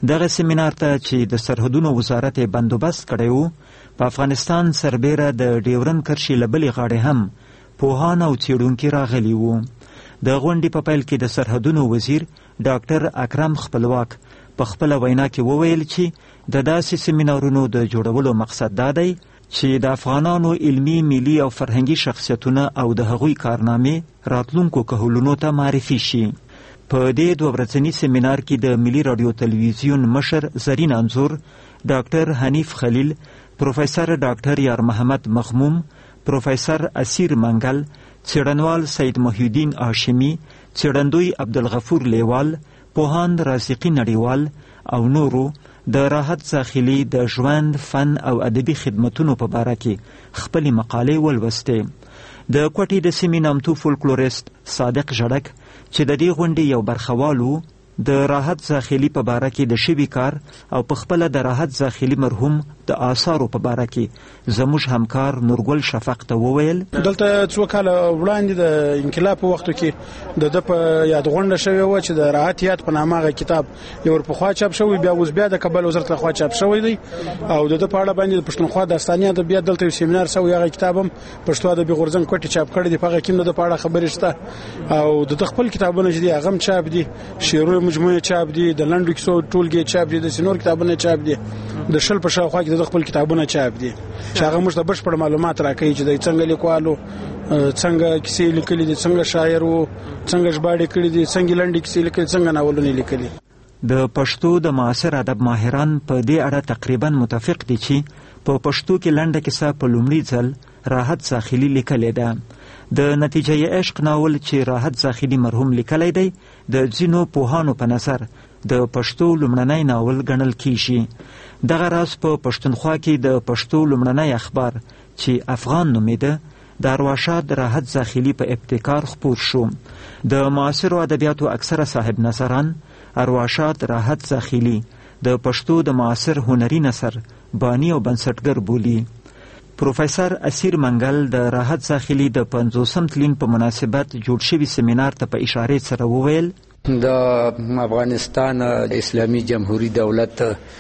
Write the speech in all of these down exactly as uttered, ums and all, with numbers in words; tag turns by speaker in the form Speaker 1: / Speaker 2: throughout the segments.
Speaker 1: دغه سیمینار ته چې د سرحدونو وزارت بندوبست کړی و، په افغانستان سربیره د ډیورن کرښې له بلې غاړې هم پوهان او څېړونکي راغلي وو. د غونډې په پیل کې د سرحدونو وزیر ډاکټر اکرم خپلواک په خپله وینا کې وویل چې د داسې سیمینارونو د جوړولو مقصد دا دی چې د افغانانو علمي، ملي او فرهنګي شخصیتونه او د هغوی کارنامې راتلونکو کهولونو ته معرفي شي. په دې دوه ورځني سیمینار کې د ملي رادیو تلویزیون مشر زرین انځور، ډاکټر حنیف خلیل، پروفیسر ډاکټر یار محمد مخموم، پروفیسر اسیر منګل، څېړنوال سید محی الدین هاشمي، څېړندوی عبدالغفور لیوال، پوهاند رازقي نړیوال او نورو د راحت زاخلي د ژوند، فن او ادبي خدمتونو په باره کې خپلې مقالې ولوستې. د کوټې د سیمې نامتو فولکلوریست صادق ژړک چې د دې غونډې یو برخوال و، د راحت زاخلي په باره کې د شوي کار او په خپله د راحت زاخلي مرحوم د آثارو په باره کې زموږ همکار نورګل شفق ته وویل:
Speaker 2: دلته څو کاله وړاندې د انقلاب په وختو کې د ده په یاد غونډه شوې وه چې د راحت یاد په نامه هغه کتاب یو ورپخوا چاپ شوی، بیا اوس بیا د کابل وزارت لخوا چاپ شوی دی او د ده په اړه باندې د پښتونخوا داستاني ادبیات دلته یو سیمینار شوی، هغه کتاب هم پښتو ادبي غورځنګ کوټې چاپ کړی دی. په هغه کې هم د ده په اړه خبرې شته او د ده خپل کتابونه چې دي هغه هم چاپ دي، شعرونه مجموعه چاپ دي، د لنډو کیسو ټولګې چاپ دي، د سینور کتابونه چاپ دي، د شل په شاوخوا کې د خپل کتابونه چاپ دي چې هغه موږ ته بشپړ معلومات راکوي چې د څنګه لیکوالو څنګه کیسې لیکلي دي، څنګه شاعر وو، څنګه ژباړې کړي دي، څنګه لنډې کیسې لیکلي، څنګه ناولونه لیکلي.
Speaker 1: د پښتو د معاصر ادب ماهران په دې اړه تقریبا متفق دي چې په پښتو کې لنډه کیسه په لومړي ځل راحت زاخلي لیکلې ده. د نتیجه عشق ناول چې راحت زاخلي مرحوم لیکلی دی د ځینو پوهانو په نظر د پښتو لومړنی ناول ګڼل کیږي. دغه راز په پښتونخوا کې د پښتو لومړنی اخبار چې افغان نومیده د ارواښاد راحت زاخلي په ابتکار خپور شو. د معاصرو ادبیاتو اکثره صاحب نظران ارواښاد راحت زاخلي د پښتو د معاصر هنري نثر بانی او بنسټګر بولي. پروفیسر اسیر منګل د راحت زاخلي د پنځوسم تلین په مناسبت جوړ شوي سیمینار ته په اشارې سره وویل:
Speaker 3: د افغانستان اسلامي جمهوری دولت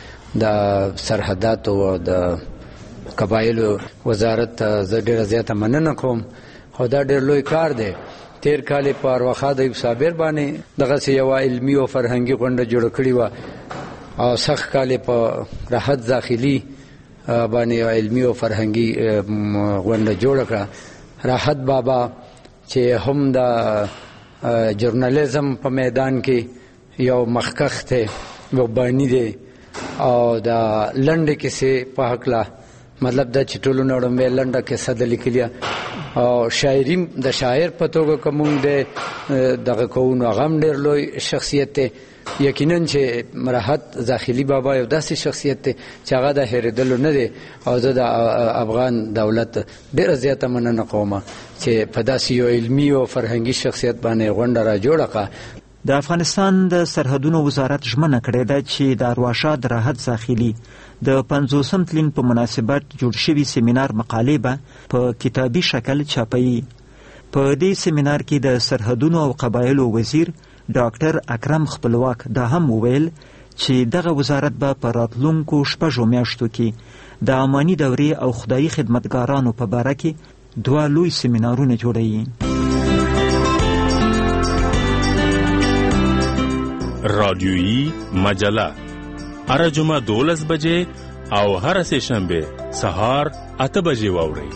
Speaker 3: د سرحداتو او د قبایلو وزارت زه ډېره زیاته مننه کوم، خو دا ډېر لوی کار دی. تیر کال په ارواښاد ایوب صابر باندې دغسې یوه علمي او فرهنګي غونډه جوړه کړې وه او سخت کال په راحت زاخلي باندې علمي او فرهنګي غونډه جوړه کړه. راحت بابا چې هم د جورنالیزم په میدان کې یو مخکښ دی، یو بانی دی او د لنډې کیسې په هکله مطلب دا چې ټولو نه وړاندې لنډه کیسه د لیکلي او شاعري د شاعر په توګه که موږ د دغه کوو نو هغه هم ډېر لوی شخصیت دی. یقینا چې راحت زاخلي بابا یو داسې شخصیت دی چې هغه د هېرېدلو نه دی او زه د افغان دولت ډېره زیاته مننه کوم چې په داسې یو علمي او فرهنګي شخصیت باندې غونډه را جوړه کړه.
Speaker 1: د افغانستان د سرحدونو وزارت ژمنه کړې ده چې د ارواښاد راحت زاخلي د پنځوسم تلین په مناسبت جوړ شوي سیمینار مقالې به په کتابي شکل چاپوي. په دې سیمینار کې د سرحدونو او قبایلو وزیر ډاکټر اکرم خپلواک دا هم وویل چې دغه وزارت به په راتلونکو شپږو میاشتو کې د اماني دورې او خدایي خدمتګارانو په باره کې دوه لوی سیمینارونه جوړوي.
Speaker 4: رادیویی مجله هر جمعه دولس بجې او هر سه شنبه سهار اته بجې واورئ.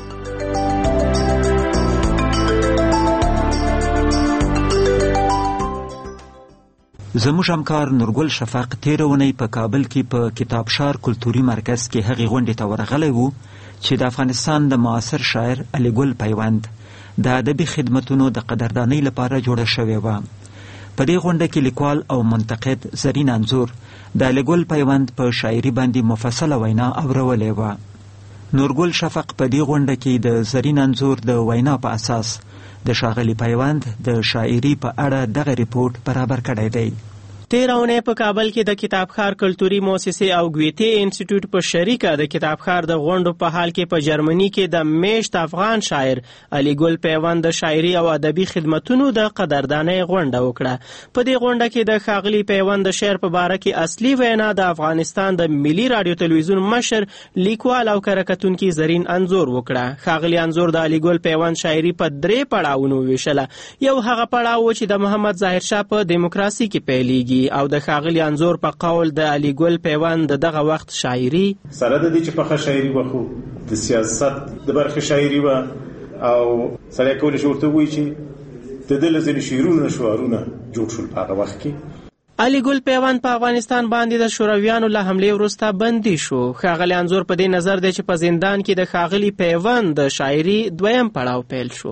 Speaker 1: زموږ همکار نورګل شفق تېره اونۍ په کابل کې په کتابشار کلتوري مرکز کې هغې غونډې ته ورغلی و چې د افغانستان د معاصر شاعر علي ګل پیوند د ادبي خدمتونو د قدردانۍ لپاره جوړه شوې وه. په دې غونډه کې لیکوال او منتقد زرین انځور د علي ګل پیوند په شاعري باندې مفصله وینا اورولې وه. نورګل شفق په دې غونډه کې د زرین انځور د وینا په اساس د ښاغلي پیوند د شاعري په اړه دغه ریپورت برابر کړی دی.
Speaker 5: تیر اونۍ په کابل کې د کتابخوار کلتوري مؤسسې او ګویتې انسټیټیوټ په شریکه د کتابخوار د غونډو په حال کې په جرمني کې د میشت افغان شاعر علي ګل پیوند د شاعري او ادبي خدمتونو د قدردانۍ غونډه وکړه. په دې غونډه کې د ښاغلي پیوند د شعر په باره کې اصلي وینا د افغانستان د ملي راډیو تلویزیون مشر لیکوال او کرکټونکي زرین انځور وکړه. ښاغلي انځور د علي ګل پیوند شاعري په درې پړاوونو ویشله. یو هغه پړاو چې د محمد ظاهر شاه په دیموکراسي کې پیلېږي او د ښاغلي انځور په قول د علي ګل پیوند دغه وخت شاعري
Speaker 6: سره د دې چې پخه شاعري وخو د سیاست د برخې شاعري و او سره کول شو ورته وی چې د دل ځینې شعرونه شعارونه جوړ شول په هغه وخت کې.
Speaker 5: علي ګل پیوند په افغانستان باندې د شورویانو له حملې وروسته بندي شو. ښاغلي انځور په دې نظر دی چې په زندان کې د ښاغلي پیوند د شاعري دویم پړاو پیل شو.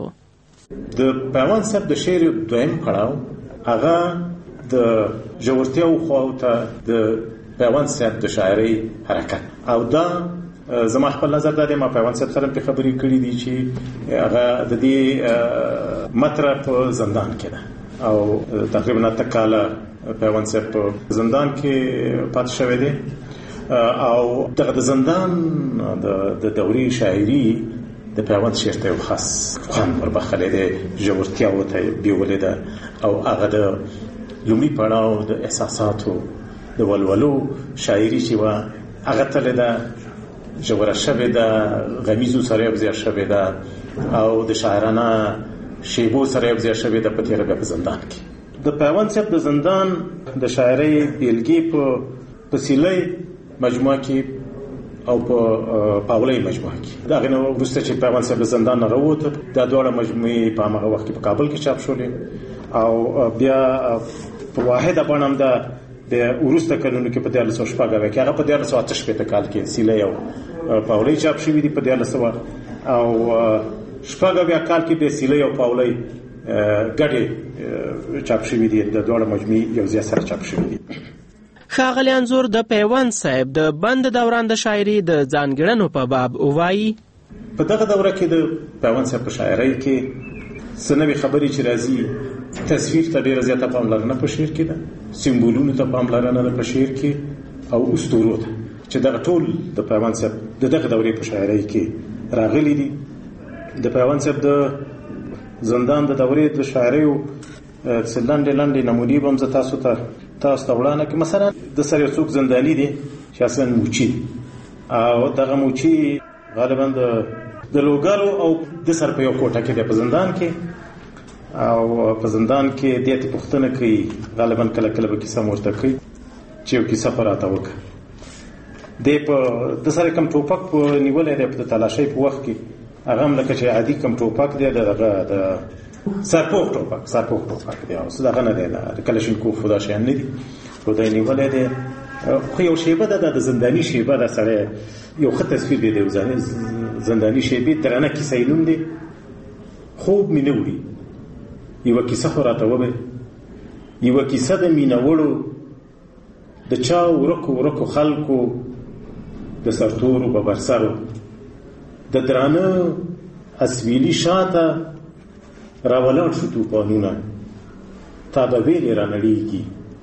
Speaker 6: د پیوند صاحب د شعر دویم پړاو هغه د ژورتیا او خواته د پیوند صاحب د شاعري حرکت او دا زما خپل نظر دا دی. ما پیوند صاحب سره په خبرې کړې دي چې هغه د دې مطرح په زندان کې ده او تقریبا اته کاله پیوند صاحب په زندان کې پاتې شوی دی او دغه د زندان د دورې شاعري د پیوند شعر ته یو خاص خوند وربخلی دی، ژورتیا ورته بیولې ده او هغه د لومړي پړاو د احساساتو د ولولو شاعري چې وه هغه تللی ده، ژوره شوې ده، غمیزو سره یوځای شوې ده او د شاعرانه شیبو سره یوځای شوې ده په تېره بیا په زندان کې. د پیوند صاحب د زندان د شاعرۍ بیلګې په پسیلۍ مجموعه کې او په پاولۍ مجموعه کې د هغې نه وروسته چې پیوند صاحب د زندان نه راووته دا دواړه مجموعې په هماغه وخت کې په کابل کې چاپ شولې او بیا په واحده بڼه هم د د وروسته کلونو کې په دیارلس سوه شپږ اویا کې هغه په دیارلس سوه اته شپېته کال کې سیلۍ او پاولۍ چاپ شوي دي په دیارلس سوه او شپږ اویا کال کې بیا سیلۍ او پاولۍ ګډې چاپ شوي دي، د دواړه مجموعې یو ځای سره چاپ شوي دي.
Speaker 5: ښاغلی انځور د پیوند صاحب د بند دوران د شاعري د ځانګړنو په باب ووایي.
Speaker 6: په دغه دوره کې د پیوند صاحب په شاعرۍ کې څه نوې خبرې چې راځي، تصویر ته ډېره زیاته پاملرنه په شعر کې ده، سمبولونو ته پاملرنه ده په شعر کې او اسطورو ته چې دغه ټول د پیوند صاحب د دغه دورې په شاعرۍ کې راغلي دي. د پیوند صاحب د زندان د دورې د شاعریو څه لنډې لنډې نمونې به هم زه تاسو ته تاسو ته وړاندې کړم. مثلا د سره یو څوک زنداني دی چې اصلا موچي او دغه موچي غالبا د لوګالو او د سر په یو کوټه کې دی په زندان کې او په زندان کې دې ته پوښتنه کوي، غالبا کله کله به کیسه ورته کوي چې یو کیسه خو راته وکړه. دی په د سره کوم ټوپک په نیولی دی په تلاشۍ په وخت کې هغه هم لکه چې عادي کوم ټوپک دی دغه د سرپوښ ټوپک سرپوښ ټوپک دی او څه دغه نه دی د کلشینکوف خو دا شیان نه دي خو دی نیولی دی. خو یو شیبه ده د زنداني شیبه ده، سړی یو ښه تصویر دی د زنداني شیبې درنه کیسه یې نوم دی خوب مې نه وړي. یوه کیسه خو راته وویل، یوه کیسه د مینهوړو د چا ورکو ورکو خلکو د سرتورو په برسرو د درانه اسویلي شاته راولاړ شو توپانونه، تا به ویلې رانړېږي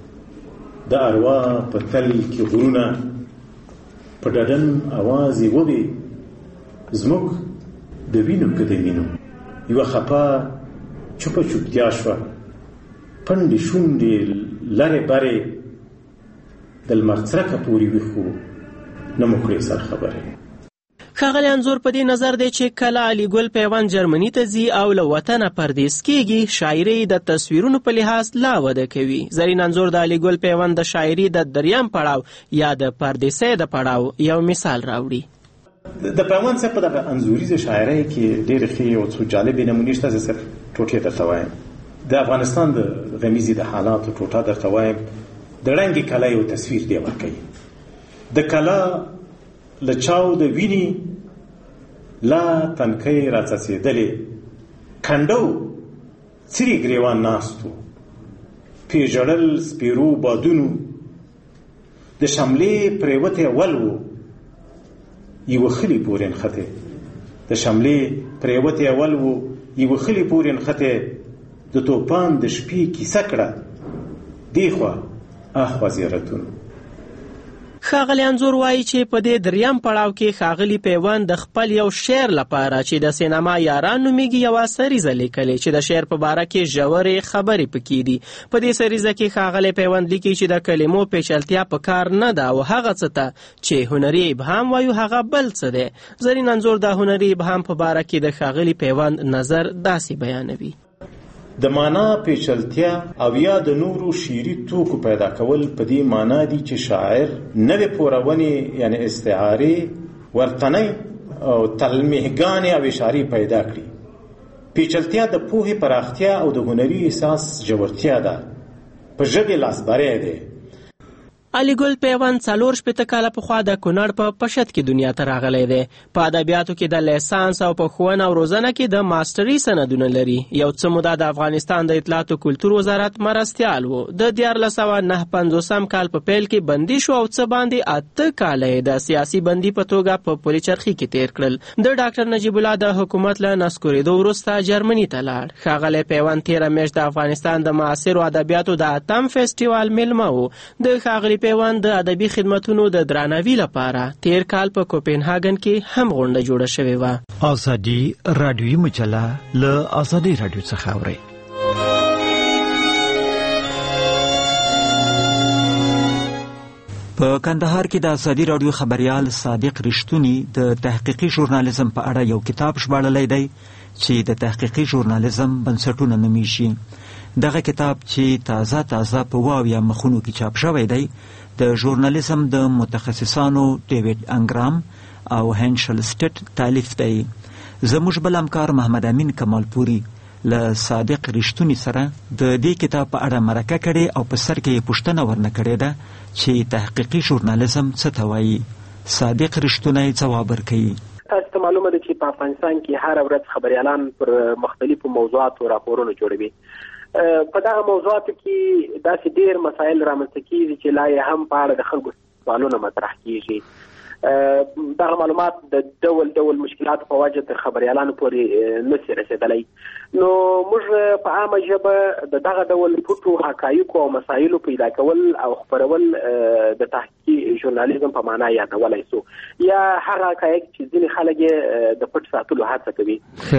Speaker 6: د اروا په تل کې غرونه، په ډډن اواز یې ووې زموږ د وینو که د وینو. یوه خپه چوپه چوپتیا شوه، پنډې شونډې لرې برې د لمر څرکه پورې ویښو، نه مو کړې سر خبرې.
Speaker 5: ښاغلی انځور په دې نظر دی چې کله علي ګل پیوند جرمني ته ځي او له وطنه پردیس کېږي، شاعري د تصویرونو په لحاظ لا وده کوي. زرین انځور د علي ګل پیوند د شاعري د دریم پړاو یا د پردیسۍ د پړاو یو مثال راوړي.
Speaker 6: د پیوند صاحب په دغه انځوریزه شاعرۍ کې ډېرې ښې او څو جالبې نمونې شته. زه صرف ټوټې درته وایم. د افغانستان د غمیزې د حالاتو ټوټه درته وایم. د ړنګې کلا یو تصویر دی ورکوي. د کلا له چاو د ویني لا تنکۍ راڅڅېدلې، کنډو څري ګریوان ناستو، پیژړل سپیرو بادونو، د شملې پرېوتی ول و یوه خلي پورې نښتې، د شملې پرېوتی ول و یوه خلي پورې نښتې، د توپان د شپې کیسه کړه دې خوا اخوا زیارتونو.
Speaker 5: ښاغلی انځور وایي چې په دې دریم پړاو کې ښاغلي پیوند د خپل یو شعر لپاره چې د سینما یاران نومیږي یوه سریزه لیکلې چې د شعر په باره کې ژورې خبرې پکې دي. په دې سریزه کې ښاغلی پیوند لیکي چې د کلمو پیچلتیا په کار نه ده او هغه څه ته چې هنري ابهام وایو هغه بل څه دی. زرین انځور د هنري ابهام په باره کې د ښاغلي پیوند نظر داسې بیانوي:
Speaker 6: د معنا پیچلتیا او یا د نورو شعري توکو پیدا کول په دې معنا دي چې شاعر نوې پورونې یعنی استعارې ورتنۍ او تلمیحګانې او اشارې پیدا کړي. پیچلتیا د پوهې پراختیا او د هنري احساس ژورتیا ده. په ژبې لاسبری دی.
Speaker 5: علي ګل پیوند څلور شپېته کاله پخوا د کونړ په پشت کې دنیا ته راغلی دی. په ادبیاتو کې د لیسانس او په ښوونه او روزنه کې د ماسټري سندونه لري. یو څه موده د افغانستان د اطلاعات او کلتور وزارت مرستیال و. د دیارلس سوه نهه پنځوسم کال په پیل کې بندي شو او څه باندې اته کاله یې د سیاسي بندي په توګه په پلي چرخي کې تیر کړل. د ډاکټر نجیب الله د حکومت له نسکورېدو وروسته جرمني ته لاړ. ښاغلی پیوند تېره میاشت د افغانستان د معاصرو ادبیاتو د اتم فیسټیوال میلمه و. د ښاغلي پیوند د ادبي خدمتونو د درناوي لپاره تیر کال په کوپنهاګن کې هم غونډه جوړه شوې وه.
Speaker 1: ازادي رادیویي مجله له ازادي رادیو څخه اورئ. په کندهار کې د ازادي رادیو خبریال صادق رښتونی د تحقیقي ژورنالیزم په اړه یو کتاب ژباړلی دی چې د تحقیقي ژورنالیزم بنسټونه نومیږي. دغه کتاب چې تازه تازه په واویا مخونو کې چاپ شوی دی د ژورنالیزم د متخصصانو ډیوډ انګرام او هنشل سټټ تالیف دی. زموږ بل همکار محمد امین کمالپوري له صادق رښتونی سره د دې کتاب په اړه مرکه کړې او په سر کې یې پوښتنه ورنه کړې ده چې تحقیقي ژورنالیزم څه ته وایي. صادق رښتونی ځواب ورکوي:
Speaker 7: تاسو ته معلومه ده چې په افغانستان کې هر ورځ خبریالان پر مختلفو موضوعاتو راپورونه جوړوي. په دغه موضوعاتو کې داسې ډېر مسایل رامنځته کېږي چې لا یې هم په اړه د خلکو سوالونه مطرح کېږي. دغه معلومات د ډول ډول مشکلاتو په وجه تر خبریالانو پورې نشي رسېدلی. نو موږ په عامه ژبه د دغه ډول پټو حقایقو او مسایلو پیدا کول او خپرول د تحقیقي ژورنالیزم په معنا یادولی سو، یا هغه حقایق چې ځینې خلک یې د پټ ساتلو هڅه کوي.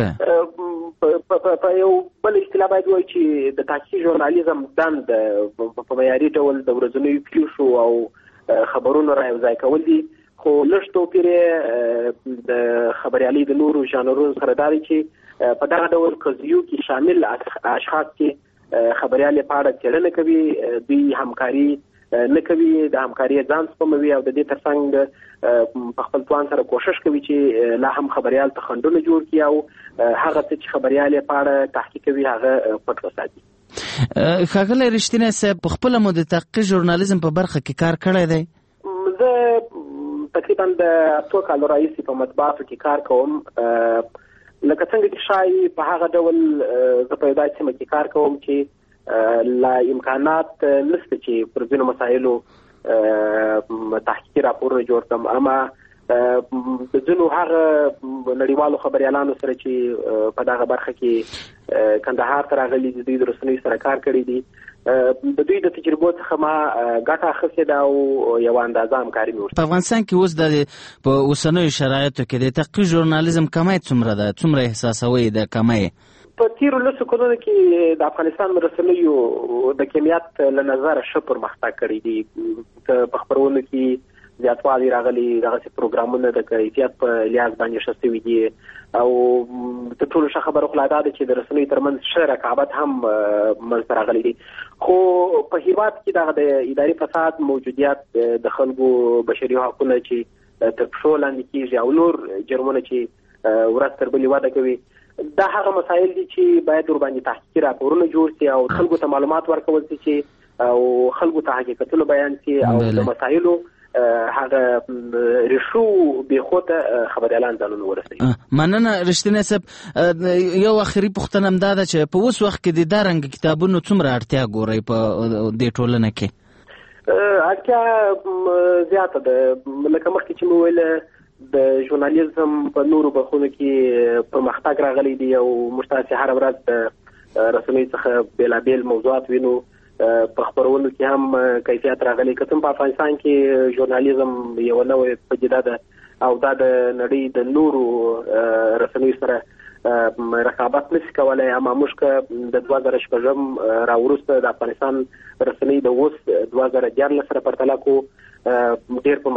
Speaker 7: په یو بل اصطلاح باید وایي چې د تحقیقي ژورنالیزم دند په معیاري ډول د ورځنیو پیښو او خبرونو را یوځای کول دي. خو لږ توپیر د خبریالۍ د نورو ژانرونو سره دا دی چې په دغه ډول قضیو کې شامل اشخاص کې خبریالۍ په اړه څېړنه کوي، دوی همکاري نه کوي، د همکاري ځان سپموي او د دې ترڅنګ په خپل توان سره کوشش کوي چې لا هم خبریال ته خنډونه جوړ کړي او هغه څه چې خبریالۍ په اړه تحقیق کوي هغه پټ وساتي.
Speaker 8: ښاغلی رښتینی صاحب، په خپله مو د تحقیقي ژورنالیزم په برخه کې کار کړی دی؟
Speaker 7: زه تقریبا د اتو کالو راهیسې په مطبوعاتو کې کار کوم. لکه څنګه چې ښایي په هغه ډول زه په یو داسې سیمه کې کار کوم چې لا امکانات نشته چې پر ځینو مسایلو تحقیقي راپورونه جوړ کړم. اما د ځینو هغه نړیوالو خبریالانو سره چې په دغه برخه کې کندهار ته راغلي دي، دوی د رسنیو سره کار کړی دي، د دوی د تجربو څخه ما ګټه اخیستې ده او یوه اندازه همکاري مې ورسره.
Speaker 8: په افغانستان کې اوس د په اوسنیو شرایطو کې د تحقیقي ژورنالیزم کمی څومره ده؟ څومره احساسوئ د کمی؟
Speaker 7: په تیرو لسو کلونو کې د افغانستان رسنیو د کمیت له نظره ښه پرمختګ کړی دی. په خپرونو کې زیاتوالی راغلی، دغسې پروګرامونه د کیفیت په لحاظ باندې ښه سوي دي او تر ټولو ښه خبره خو لا دا ده چې د رسنیو ترمنځ ښه رقابت هم منځته راغلی دی. خو په هېواد کې دغه د اداري فساد موجودیت، د خلکو بشري حقونه چې تر پښو لاندې کېږي او نور جرمونه چې ورځ تر بلې وده کوي، دا هغه مسایل دي چې باید ورباندې تحقیقي راپورونه جوړ شي او خلکو ته معلومات ورکول شي چې او خلکو ته حقیقتونه بیان شي او د مسایلو هغه ریښو بېخوته خبریالان ځانونه ورسوي.
Speaker 8: مننه رښتینی صاحب. یو اخري پوښتنه هم دا ده چې په اوس وخت کې د دا رنګه کتابونو څومره اړتیا ګورئ په دې ټولنه کې؟
Speaker 7: اړتیا زیاته ده. لکه مخکې چې مې ویله د ژورنالیزم په نورو برخونو کې پرمختګ راغلی دی او موږ تاسې هره ورځ د رسنیو څخه بېلابېل موضوعات وینو په خبرونو کې هم کیفیت راغلی. کتم په افغانستان کې ژورنالیزم یو نوې پدیده ده او دا د نړۍ د نورو رسنیو سره رقابت نشي کولای. اما موږ د دوه زره شپږم راوروسته د افغانستان رسنۍ د اوس دوه زره دیارلس سره پرتله کو ډېر